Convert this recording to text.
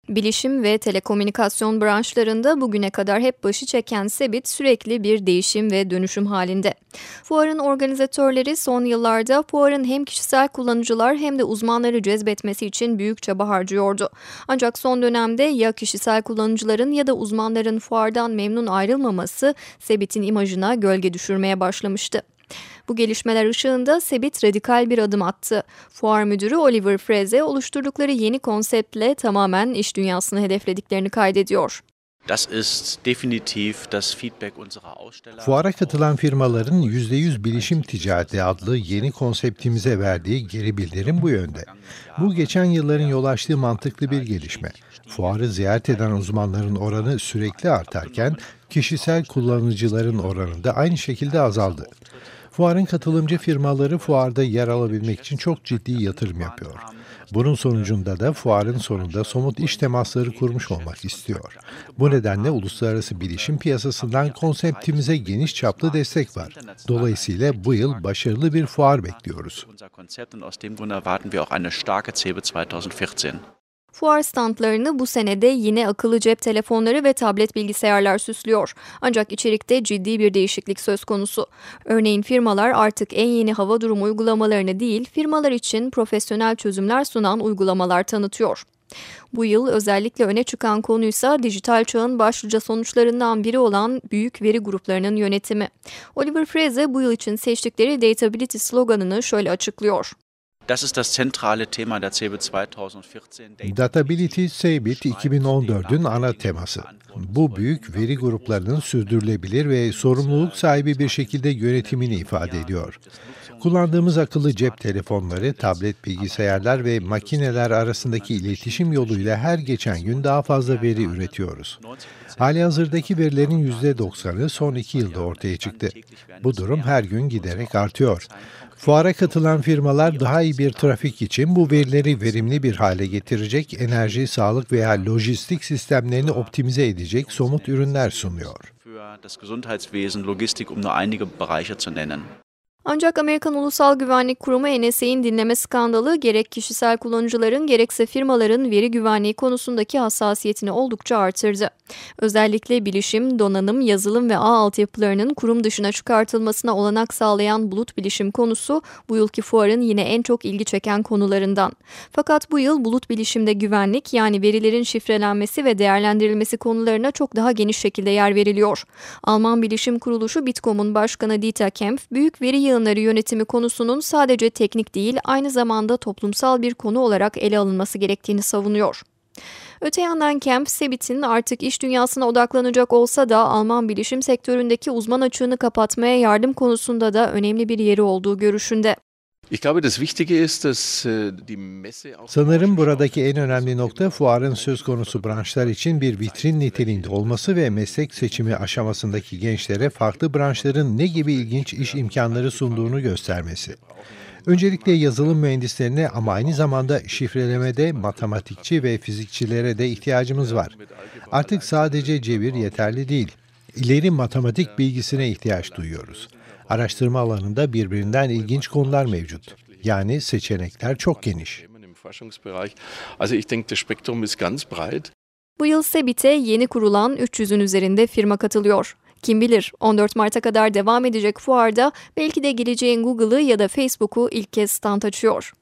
Bilişim ve telekomünikasyon branşlarında bugüne kadar hep başı çeken Cebit sürekli bir değişim ve dönüşüm halinde. Fuarın organizatörleri son yıllarda fuarın hem kişisel kullanıcılar hem de uzmanları cezbetmesi için büyük çaba harcıyordu. Ancak son dönemde ya kişisel kullanıcıların ya da uzmanların fuardan memnun ayrılmaması Cebit'in imajına gölge düşürmeye başlamıştı. Bu gelişmeler ışığında Cebit radikal bir adım attı. Fuar müdürü Oliver Frese oluşturdukları yeni konseptle tamamen iş dünyasını hedeflediklerini kaydediyor. Fuara katılan firmaların %100 bilişim ticareti adlı yeni konseptimize verdiği geri bildirim bu yönde. Bu geçen yılların yol açtığı mantıklı bir gelişme. Fuarı ziyaret eden uzmanların oranı sürekli artarken kişisel kullanıcıların oranı da aynı şekilde azaldı. Fuarın katılımcı firmaları fuarda yer alabilmek için çok ciddi yatırım yapıyor. Bunun sonucunda da fuarın sonunda somut iş temasları kurmuş olmak istiyor. Bu nedenle uluslararası bilişim piyasasından konseptimize geniş çaplı destek var. Dolayısıyla bu yıl başarılı bir fuar bekliyoruz. Fuar standlarını bu senede yine akıllı cep telefonları ve tablet bilgisayarlar süslüyor. Ancak içerikte ciddi bir değişiklik söz konusu. Örneğin firmalar artık en yeni hava durumu uygulamalarını değil, firmalar için profesyonel çözümler sunan uygulamalar tanıtıyor. Bu yıl özellikle öne çıkan konuysa dijital çağın başlıca sonuçlarından biri olan büyük veri gruplarının yönetimi. Oliver Frese bu yıl için seçtikleri Datability sloganını şöyle açıklıyor. Das ist das zentrale Thema der CeBIT 2014. Datability CeBIT 2014'ün ana teması. Bu büyük veri gruplarının sürdürülebilir ve sorumluluk sahibi bir şekilde yönetimini ifade ediyor. Kullandığımız akıllı cep telefonları, tablet bilgisayarlar ve makineler arasındaki iletişim yoluyla her geçen gün daha fazla veri üretiyoruz. Halihazırdaki verilerin %90'ı son 2 yılda ortaya çıktı. Bu durum her gün giderek artıyor. Fuara katılan firmalar daha iyi bir trafik için bu verileri verimli bir hale getirecek, enerji, sağlık veya lojistik sistemlerini optimize edecek somut ürünler sunuyor. Ancak Amerikan Ulusal Güvenlik Kurumu NSA'nin dinleme skandalı gerek kişisel kullanıcıların gerekse firmaların veri güvenliği konusundaki hassasiyetini oldukça artırdı. Özellikle bilişim, donanım, yazılım ve ağ altyapılarının kurum dışına çıkartılmasına olanak sağlayan bulut bilişim konusu bu yılki fuarın yine en çok ilgi çeken konularından. Fakat bu yıl bulut bilişimde güvenlik yani verilerin şifrelenmesi ve değerlendirilmesi konularına çok daha geniş şekilde yer veriliyor. Alman bilişim kuruluşu Bitkom'un başkanı Dieter Kempf, büyük veri yığınları yönetimi konusunun sadece teknik değil, aynı zamanda toplumsal bir konu olarak ele alınması gerektiğini savunuyor. Öte yandan Kempf, Cebit'in artık iş dünyasına odaklanacak olsa da Alman bilişim sektöründeki uzman açığını kapatmaya yardım konusunda da önemli bir yeri olduğu görüşünde. Sanırım buradaki en önemli nokta fuarın söz konusu branşlar için bir vitrin niteliğinde olması ve meslek seçimi aşamasındaki gençlere farklı branşların ne gibi ilginç iş imkanları sunduğunu göstermesi. Öncelikle yazılım mühendislerine ama aynı zamanda şifrelemede matematikçi ve fizikçilere de ihtiyacımız var. Artık sadece cebir yeterli değil. İleri matematik bilgisine ihtiyaç duyuyoruz. Araştırma alanında birbirinden ilginç konular mevcut. Yani seçenekler çok geniş. Bu yıl Cebit'e yeni kurulan 300'ün üzerinde firma katılıyor. Kim bilir 14 Mart'a kadar devam edecek fuarda belki de geleceğin Google'ı ya da Facebook'u ilk kez stand açıyor.